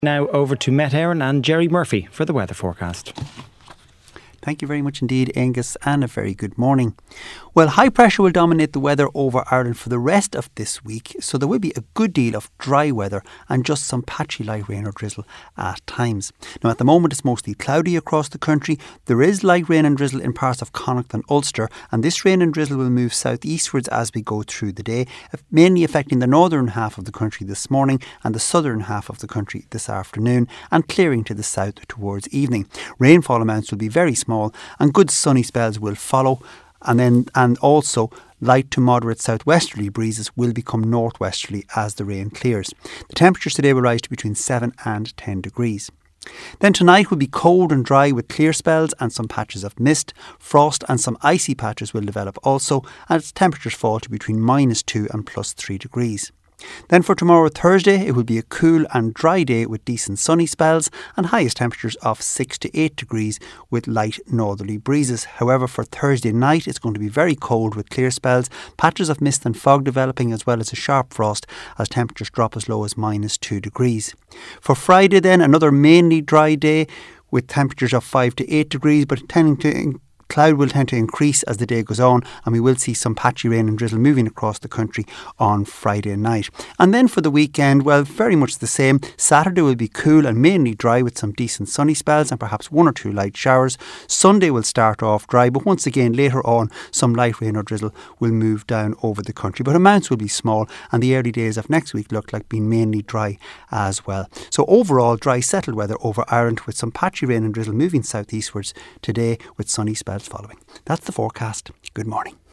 Now over to Met Éireann and Jerry Murphy for the weather forecast. Thank you very much indeed, Angus, and a very good morning. Well, high pressure will dominate the weather over Ireland for the rest of this week, so there will be a good deal of dry weather and just some patchy light rain or drizzle at times. Now, at the moment, it's mostly cloudy across the country. There is light rain and drizzle in parts of Connacht and Ulster, and this rain and drizzle will move southeastwards as we go through the day, mainly affecting the northern half of the country this morning and the southern half of the country this afternoon, and clearing to the south towards evening. Rainfall amounts will be very small and good sunny spells will follow, and also light to moderate southwesterly breezes will become northwesterly as the rain clears. The temperatures today will rise to between 7 and 10 degrees. Then tonight will be cold and dry with clear spells and some patches of mist. Frost and some icy patches will develop also, as temperatures fall to between -2 and +3 degrees. Then for tomorrow, Thursday, it will be a cool and dry day with decent sunny spells and highest temperatures of 6 to 8 degrees with light northerly breezes. However, for Thursday night, it's going to be very cold with clear spells, patches of mist and fog developing, as well as a sharp frost as temperatures drop as low as -2 degrees. For Friday then, another mainly dry day with temperatures of 5 to 8 degrees, but cloud will tend to increase as the day goes on, and we will see some patchy rain and drizzle moving across the country on Friday night. And then for the weekend, well, very much the same. Saturday will be cool and mainly dry with some decent sunny spells and perhaps 1 or 2 light showers. Sunday will start off dry, but once again later on some light rain or drizzle will move down over the country, but amounts will be small, and the early days of next week look like being mainly dry as well. So overall, dry settled weather over Ireland with some patchy rain and drizzle moving southeastwards today with sunny spells following. That's the forecast. Good morning.